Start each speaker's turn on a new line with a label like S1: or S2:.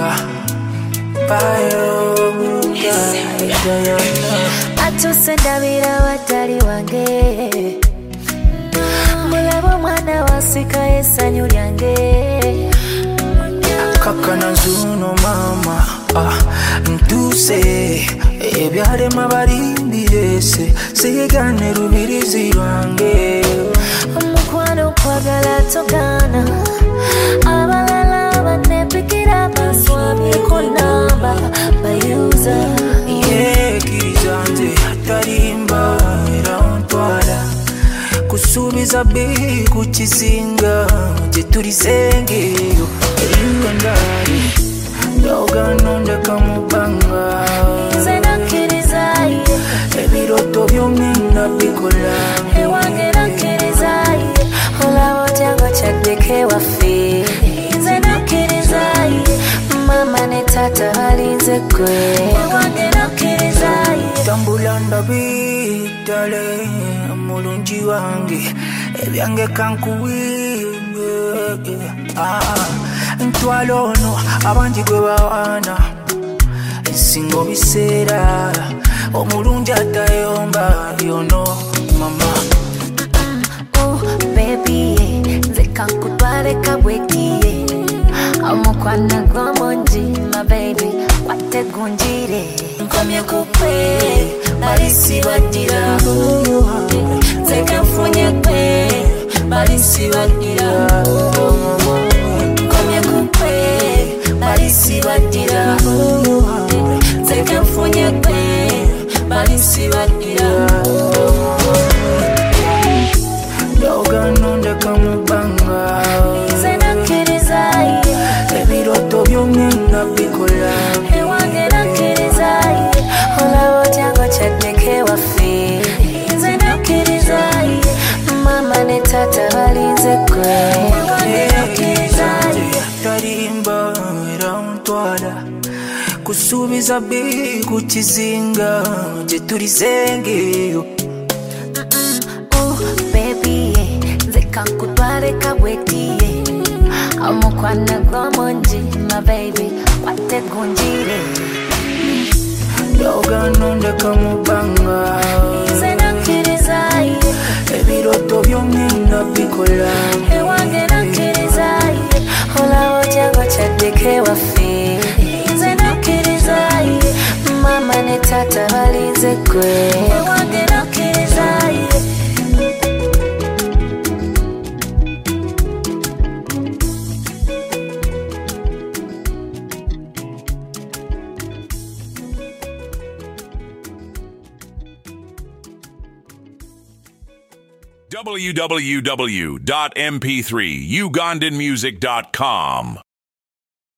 S1: Atuse ndabira watali wange mulabo mwana wasika essanyu lyange
S2: kakana zuno mama ntuse ebyalema balindiyese sigane rubirizi lwange
S1: omukwano kwagala togana abalala banepikira baswamyeko namba bayuza
S2: yekiriza nze atalimba era ontwala kusuubiza bi ku kizinga gye tulisengeyo eyuwandali ndogano ndeka mu bbanga
S1: nze nakkirizaye
S2: ebiroto byongenda bikola
S1: ewange nakkirizaye olaba otya ngo kyaddeko ewaffe nze nakkirizaye mama ne taata balinze ggwe ewange nakkirizaye
S2: tambula ndabitale mulungi wange ebyange kankuwimbe ntwala ono abangi gwe bawaana ensingo biseera omulungi atayomba yono mama
S1: baby nze kankutwale kabwekiye omukwana gw'omungi my baby wategunjire nkomye kukwe balisibaddira nze kanfunye kwe balisibaddira nkomye kukwe balisibaddira nze kanfunye kwe balisibaddira
S2: ndogano ndeka mu bbanga
S1: nze nakkirizaye
S2: ebiroto byongenda bikola
S1: ewange nakkirizaye olaba otya ngo kyaddeko ewaffe nze nakkirizaye mama ne taata balinze ggwe ewange nakkirizaye
S2: talimba era ontwala kusuubiza bi ku kizinga gye tulisengeyo
S1: baby nze kankutwale kabwekiye omukwana gw'omungi my baby wategunjire
S2: ndogano ndeka mu bbanga
S1: nze nakkirizaye
S2: ebiroto byongenda bikola
S1: ewange nakkirizaye olaba otya ngo kyaddeko ewaffe nze nakkirizaye mama ne taata balinze ggwe ewange nakkirizaye
S3: www.mp3ugandanmusic.com